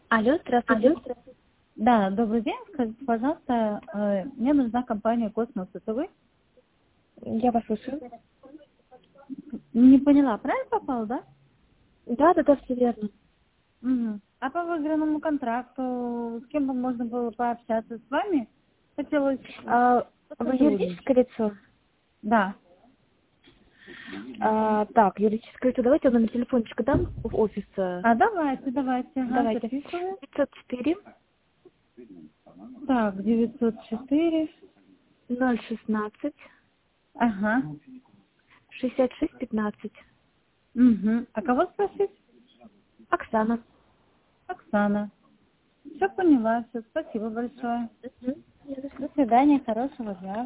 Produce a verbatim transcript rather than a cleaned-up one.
Алло, здравствуйте. Алло. Да, добрый день. Скажите, пожалуйста, э, мне нужна компания «Космос». Это вы? Я вас слушаю. Не поняла, правильно попала, да? Да, да, да, все верно. Угу. А по выигранному контракту с кем бы можно было пообщаться? С вами? Хотелось А, вы сотрудничать. юридическое лицо? Да. А, так, юридическое лицо. Давайте я номер телефончика дам в офис. А давайте, давайте. Ага, Давайте. записываю. пятьсот четыре Так, девятьсот четыре. ноль шестнадцать Ага. шестьдесят шесть пятнадцать. Угу. А кого спросить? Оксана. Оксана. Все поняла, все. Спасибо большое. Мгм. Не за что. До свидания, хорошего дня.